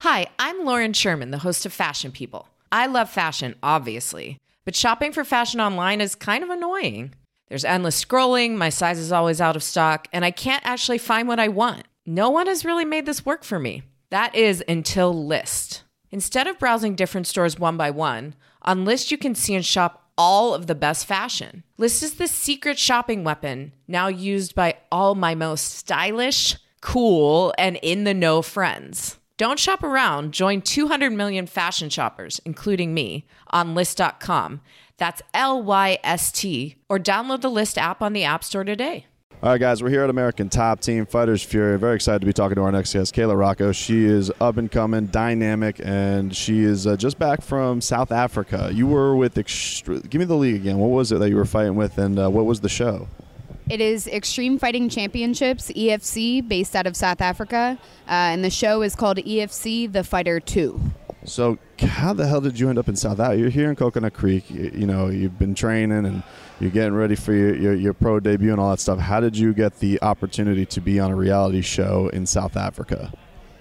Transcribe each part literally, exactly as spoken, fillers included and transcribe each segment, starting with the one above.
Hi, I'm Lauren Sherman, the host of Fashion People. I love fashion, obviously, but shopping for fashion online is kind of annoying. There's endless scrolling, my size is always out of stock, and I can't actually find what I want. No one has really made this work for me. That is until Lyst. Instead of browsing different stores one by one, on Lyst you can see and shop all of the best fashion. Lyst is the secret shopping weapon, now used by all my most stylish, cool, and in-the-know friends. Don't shop around. Join two hundred million fashion shoppers, including me, on Lyst dot com. That's L Y S T. Or download the Lyst app on the App Store today. All right, guys, we're here at American Top Team Fighters Fury. Very excited to be talking to our next guest, Kayla Rocco. She is up and coming, dynamic, and she is uh, just back from South Africa. You were with Ext- give me the league again. What was it that you were fighting with, and uh, what was the show? It is Extreme Fighting Championships, E F C, based out of South Africa, uh, and the show is called E F C The Fighter two. So how the hell did you end up in South Africa? You're here in Coconut Creek. You, you know, you've been training, and you're getting ready for your, your, your pro debut and all that stuff. How did you get the opportunity to be on a reality show in South Africa?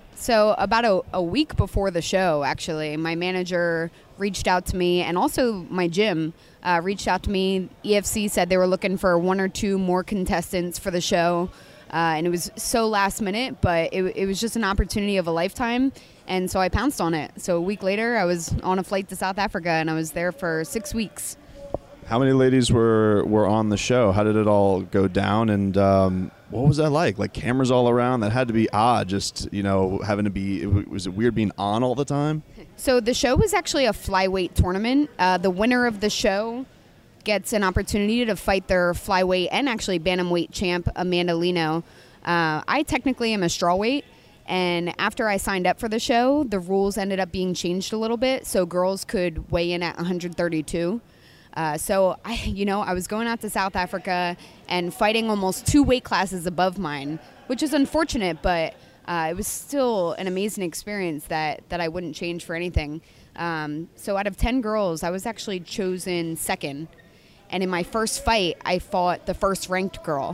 So about a, a week before the show, actually, my manager reached out to me, and also my gym uh, reached out to me. E F C said they were looking for one or two more contestants for the show, uh, and it was so last minute, but it, it was just an opportunity of a lifetime, and so I pounced on it. So a week later, I was on a flight to South Africa, and I was there for six weeks. How many ladies were, were on the show? How did it all go down, and um, what was that like? Like cameras all around? That had to be odd, just, you know, having to be, was it weird being on all the time? So the show was actually a flyweight tournament. Uh, the winner of the show gets an opportunity to fight their flyweight and actually bantamweight champ, Amanda Lino. Uh, I technically am a strawweight, and after I signed up for the show, the rules ended up being changed a little bit, so girls could weigh in at one hundred thirty-two. Uh, so, I, you know, I was going out to South Africa and fighting almost two weight classes above mine, which is unfortunate, but uh, it was still an amazing experience that, that I wouldn't change for anything. Um, so out of ten girls, I was actually chosen second. And in my first fight, I fought the first ranked girl.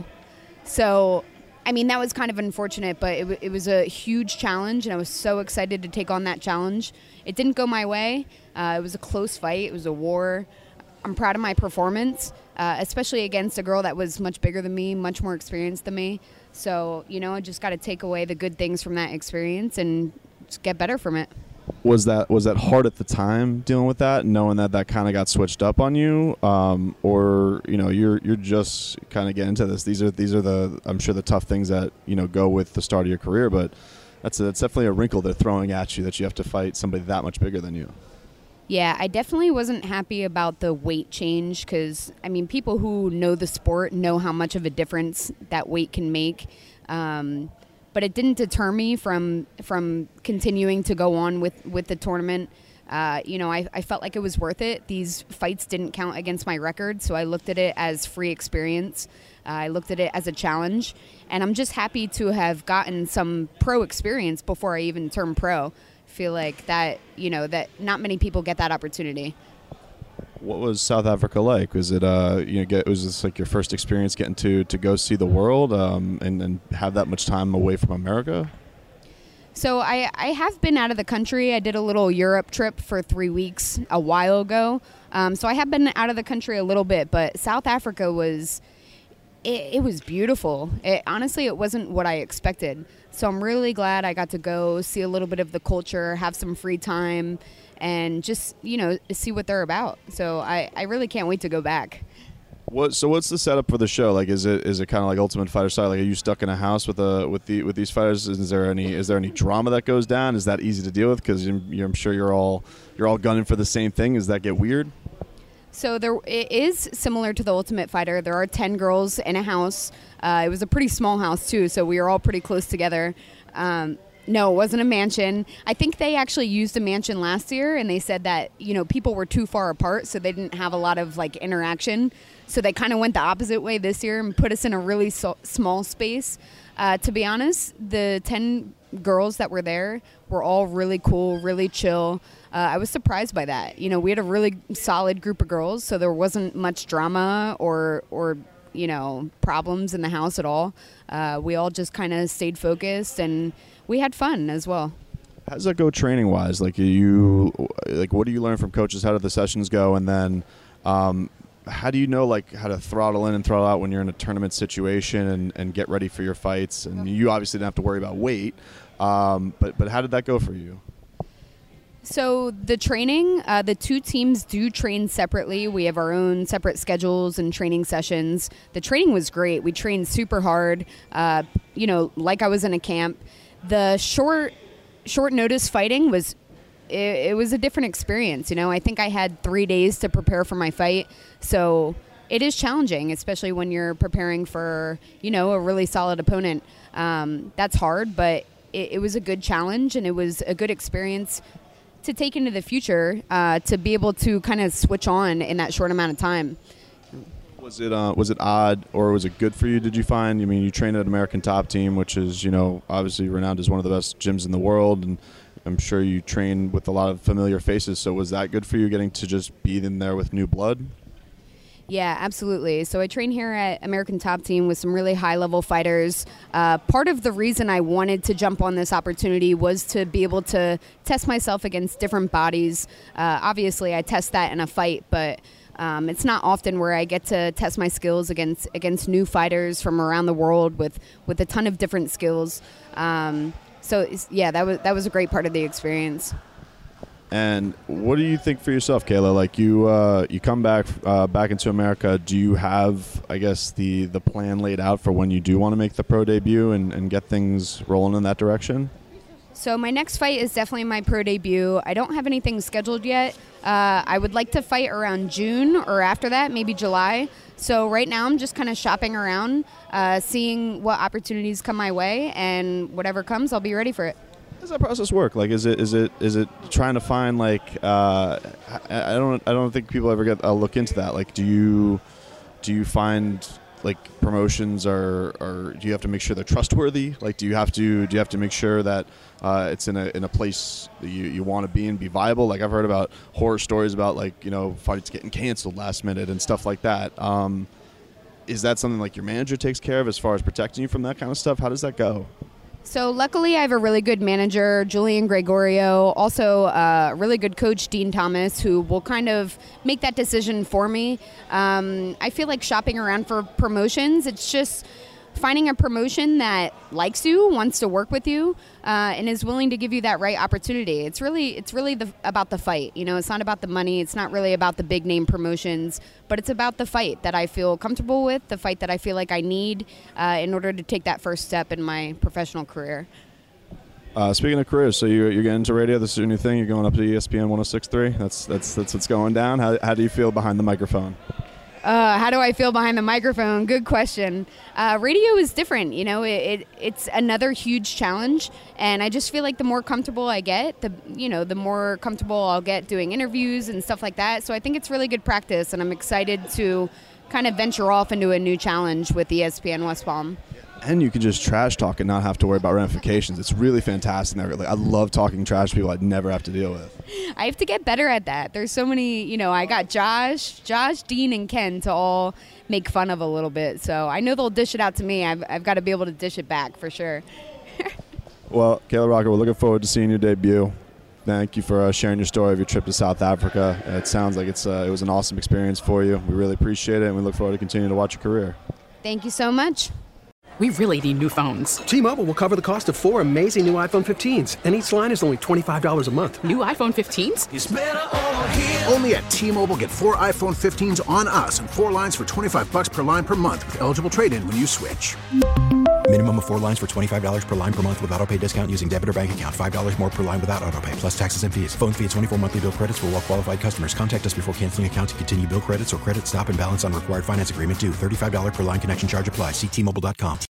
So, I mean, that was kind of unfortunate, but it, w- it was a huge challenge, and I was so excited to take on that challenge. It didn't go my way. Uh, it was a close fight. It was a war. I'm proud of my performance, uh, especially against a girl that was much bigger than me, much more experienced than me. So, you know, I just got to take away the good things from that experience and just get better from it. Was that was that hard at the time dealing with that, knowing that that kind of got switched up on you, um, or you know you're you're just kind of getting into this? These are these are the I'm sure the tough things that you know go with the start of your career, but that's a, that's definitely a wrinkle they're throwing at you, that you have to fight somebody that much bigger than you. Yeah, I definitely wasn't happy about the weight change because, I mean, people who know the sport know how much of a difference that weight can make. Um, but it didn't deter me from from continuing to go on with, with the tournament. Uh, you know, I, I felt like it was worth it. These fights didn't count against my record, so I looked at it as free experience. Uh, I looked at it as a challenge. And I'm just happy to have gotten some pro experience before I even turned pro. Feel like that, you know, that not many people get that opportunity. What was South Africa like? Was it, uh, you know, get, was this like your first experience getting to, to go see the world um, and, and have that much time away from America? So I, I have been out of the country. I did a little Europe trip for three weeks a while ago. Um, so I have been out of the country a little bit, but South Africa was, it, it was beautiful. It, honestly, it wasn't what I expected. So I'm really glad I got to go see a little bit of the culture, have some free time, and just, you know, see what they're about. So I, I really can't wait to go back. What so what's the setup for the show? Like, is it is it kind of like Ultimate Fighter style? Like, are you stuck in a house with a with the with these fighters? Is there any is there any drama that goes down? Is that easy to deal with? Because I'm sure you're all you're all gunning for the same thing. Does that get weird? So there, it is similar to the Ultimate Fighter. There are ten girls in a house. Uh, it was a pretty small house, too, so we were all pretty close together. Um, no, it wasn't a mansion. I think they actually used a mansion last year, and they said that, you know, people were too far apart, so they didn't have a lot of, like, interaction. So they kind of went the opposite way this year and put us in a really so- small space. Uh, to be honest, the ten girls that were there were all really cool, really chill. Uh, I was surprised by that. You know, we had a really solid group of girls, so there wasn't much drama or, or you know, problems in the house at all. Uh, we all just kind of stayed focused, and we had fun as well. How does that go training wise? Like you, like what do you learn from coaches? How do the sessions go? And then, um, how do you know like how to throttle in and throttle out when you're in a tournament situation and, and get ready for your fights? And you obviously didn't have to worry about weight, um, but but how did that go for you? So the training, uh, the two teams do train separately. We have our own separate schedules and training sessions. The training was great. We trained super hard, uh, you know, like I was in a camp. The short short notice fighting was it, it was a different experience. You know, I think I had three days to prepare for my fight. So it is challenging, especially when you're preparing for, you know, a really solid opponent. Um, that's hard, but it, it was a good challenge and it was a good experience to take into the future, uh, to be able to kind of switch on in that short amount of time. Was it uh, was it odd or was it good for you? Did you find? I mean, you trained at American Top Team, which is, you know, obviously renowned as one of the best gyms in the world, and I'm sure you train with a lot of familiar faces. So was that good for you, getting to just be in there with new blood? Yeah, absolutely. So I train here at American Top Team with some really high-level fighters. Uh, part of the reason I wanted to jump on this opportunity was to be able to test myself against different bodies. Uh, obviously, I test that in a fight, but um, it's not often where I get to test my skills against against new fighters from around the world with, with a ton of different skills. Um, so, it's, yeah, that was that was a great part of the experience. And what do you think for yourself, Kayla? Like you, uh, you come back uh, back into America. Do you have, I guess, the, the plan laid out for when you do want to make the pro debut and, and get things rolling in that direction? So my next fight is definitely my pro debut. I don't have anything scheduled yet. Uh, I would like to fight around June or after that, maybe July. So right now I'm just kind of shopping around, uh, seeing what opportunities come my way, and whatever comes, I'll be ready for it. How does that process work? Like, is it is it is it trying to find like uh, I, I don't I don't think people ever get a look into that. Like, do you do you find like promotions are or do you have to make sure they're trustworthy? Like, do you have to do you have to make sure that uh, it's in a in a place that you, you want to be and be viable? Like, I've heard about horror stories about like, you know, fights getting canceled last minute and stuff like that. Um, is that something like your manager takes care of as far as protecting you from that kind of stuff? How does that go? So luckily I have a really good manager, Julian Gregorio, also a really good coach, Dean Thomas, who will kind of make that decision for me. Um, I feel like shopping around for promotions, it's just finding a promotion that likes you, wants to work with you, uh, and is willing to give you that right opportunity. It's really it's really the, about the fight. You know, it's not about the money. It's not really about the big name promotions, but it's about the fight that I feel comfortable with, the fight that I feel like I need uh, in order to take that first step in my professional career. Uh, speaking of careers, so you're, you're getting into radio. This is your new thing. You're going up to E S P N one oh six point three. That's that's that's what's going down. How how do you feel behind the microphone? Uh, how do I feel behind the microphone? Good question. Uh, radio is different. You know, it, it it's another huge challenge, and I just feel like the more comfortable I get, the you know, the more comfortable I'll get doing interviews and stuff like that. So I think it's really good practice, and I'm excited to kind of venture off into a new challenge with E S P N West Palm. And you can just trash talk and not have to worry about ramifications. It's really fantastic. I love talking trash to people I'd never have to deal with. I have to get better at that. There's so many, you know, I got Josh, Josh, Dean, and Ken to all make fun of a little bit. So I know they'll dish it out to me. I've, I've got to be able to dish it back for sure. Well, Kayla Rocker, we're looking forward to seeing your debut. Thank you for uh, sharing your story of your trip to South Africa. It sounds like it's uh, it was an awesome experience for you. We really appreciate it, and we look forward to continuing to watch your career. Thank you so much. We really need new phones. T-Mobile will cover the cost of four amazing new iPhone fifteens, and each line is only twenty-five dollars a month. New iPhone fifteens? It's better over here. Only at T-Mobile, get four iPhone fifteens on us and four lines for twenty-five dollars per line per month with eligible trade-in when you switch. Minimum of four lines for twenty-five dollars per line per month with autopay discount using debit or bank account. five dollars more per line without autopay, plus taxes and fees. Phone fee at twenty-four monthly bill credits for well-qualified customers. Contact us before canceling account to continue bill credits or credit stop and balance on required finance agreement due. thirty-five dollars per line connection charge applies. See T Mobile dot com.